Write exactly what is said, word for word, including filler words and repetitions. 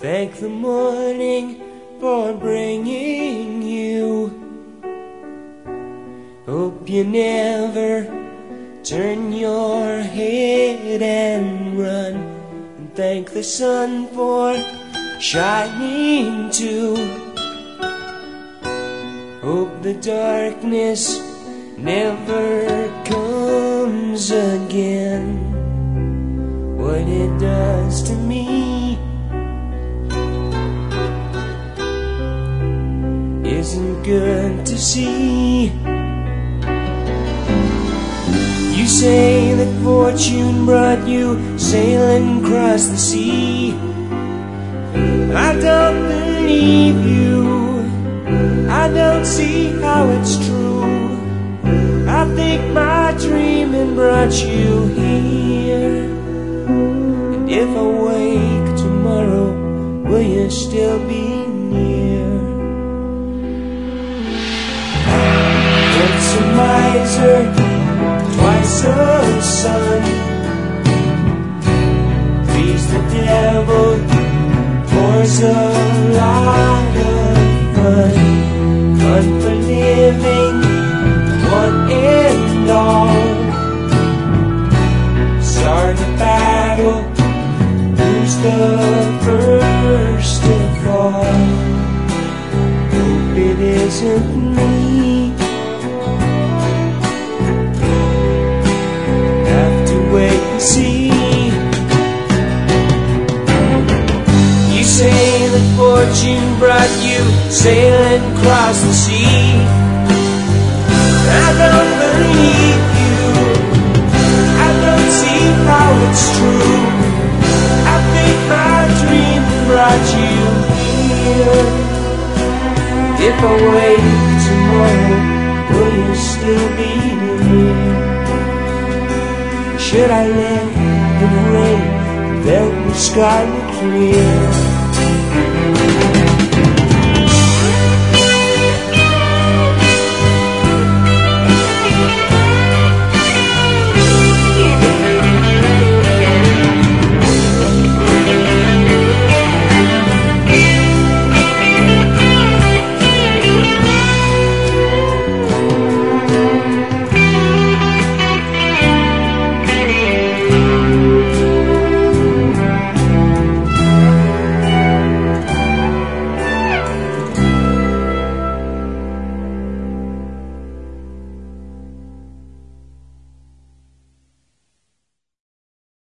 Thank the morning for bringing you. Hope you never turn your head and run. And thank the sun for shining too. Hope the darkness never comes again. What it does to me isn't good to see. You say that fortune brought you sailing across the sea. I don't believe you. I don't see how it's true. I think my dreaming brought you here. And if I wake tomorrow, will you still be near? Once a miser, twice a son. Three's the devil, four's a lot of fun. Fun for living, one and all. Start a battle, who's the first to fall? Hope it isn't me. Have to wait and see. You say that fortune brought you sailing across the sea. I don't believe you. I don't see how it's true. I think my dream brought you here. If I wake tomorrow, will you still be here? Should I let the rain melt the sky clear?